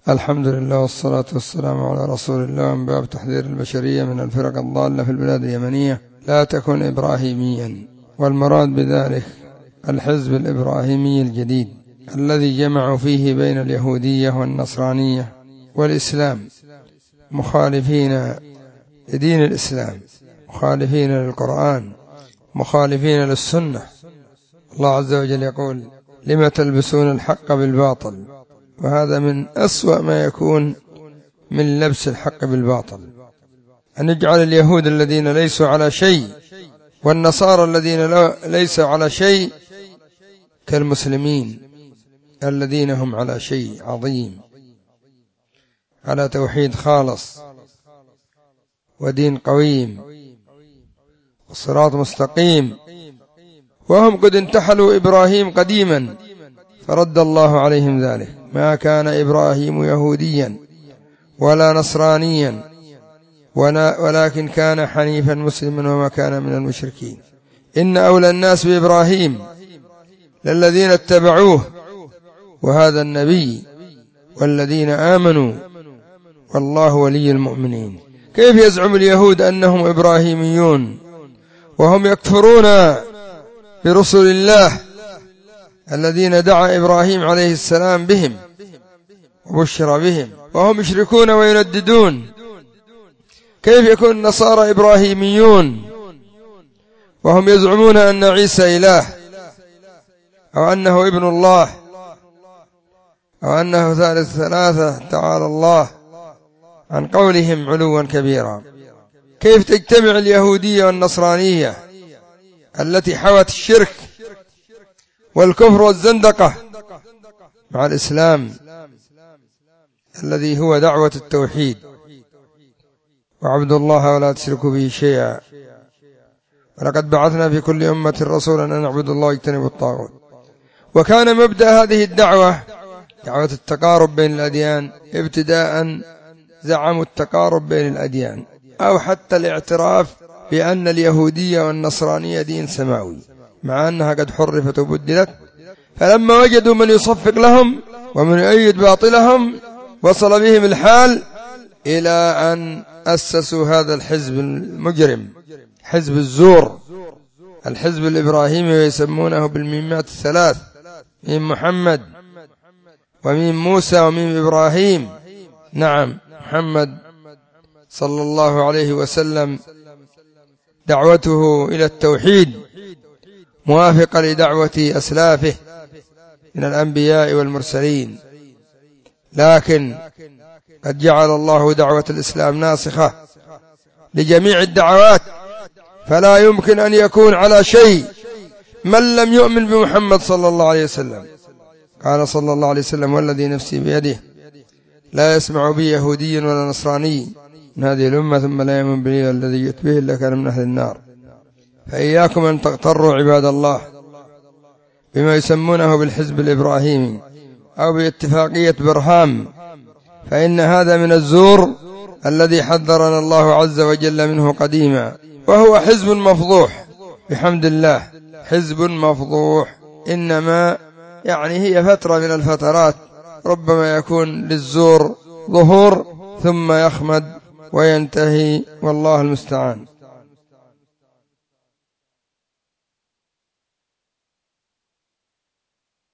الحمد لله والصلاة والسلام على رسول الله. من باب تحذير البشرية من الفرق الضالة في البلاد اليمنية لا تكن إبراهيميا، والمراد بذلك الحزب الإبراهيمي الجديد الذي جمعوا فيه بين اليهودية والنصرانية والإسلام، مخالفين لدين الإسلام، مخالفين للقرآن، مخالفين للسنة. الله عز وجل يقول: لم تلبسون الحق بالباطل، وهذا من أسوأ ما يكون من لبس الحق بالباطل، أن يجعل اليهود الذين ليسوا على شيء والنصارى الذين ليسوا على شيء كالمسلمين الذين هم على شيء عظيم، على توحيد خالص ودين قويم وصراط مستقيم، وهم قد انتحلوا إبراهيم قديما فرد الله عليهم ذلك: ما كان إبراهيم يهوديا ولا نصرانيا ولكن كان حنيفا مسلما وما كان من المشركين. إن أولى الناس بإبراهيم للذين اتبعوه وهذا النبي والذين آمنوا والله ولي المؤمنين. كيف يزعم اليهود أنهم إبراهيميون وهم يكفرون برسل الله الذين دعا إبراهيم عليه السلام بهم وبشر بهم، وهم يشركون وينددون؟ كيف يكون النصارى إبراهيميون وهم يزعمون أن عيسى إله أو أنه ابن الله أو أنه ثالث ثلاثة تعالى الله عن قولهم علوا كبيرا؟ كيف تجتمع اليهودية والنصرانية التي حوت الشرك والكفر والزندقة مع الإسلام الذي هو دعوة التوحيد وعبد الله ولا تشركوا به شيئا، ولقد بعثنا في كل أمة رسولا أن نعبد الله واجتنبوا الطاغوت. وكان مبدأ هذه الدعوة دعوة التقارب بين الأديان. ابتداء زعموا التقارب بين الأديان أو حتى الاعتراف بأن اليهودية والنصرانية دين سماوي، مع أنها قد حرفت وبدلت. فلما وجدوا من يصفق لهم ومن يؤيد باطلهم وصل بهم الحال إلى أن أسسوا هذا الحزب المجرم، حزب الزور، الحزب الإبراهيمي، ويسمونه بالميمات الثلاث: ميم محمد وميم موسى وميم إبراهيم. نعم، محمد صلى الله عليه وسلم دعوته إلى التوحيد موافقة لدعوة أسلافه من الأنبياء والمرسلين، لكن قد جعل الله دعوة الإسلام ناسخة لجميع الدعوات، فلا يمكن أن يكون على شيء من لم يؤمن بمحمد صلى الله عليه وسلم. قال صلى الله عليه وسلم: والذي نفسي بيده لا يسمع بي يهودي ولا نصراني من هذه الأمة ثم لا يؤمن بي الذي جئت به إلا كان من أهل النار. فإياكم أن تغتروا عباد الله بما يسمونه بالحزب الإبراهيمي أو باتفاقية برهام، فإن هذا من الزور الذي حذرنا الله عز وجل منه قديما، وهو حزب مفضوح بحمد الله، حزب مفضوح. إنما هي فترة من الفترات ربما يكون للزور ظهور ثم يخمد وينتهي، والله المستعان.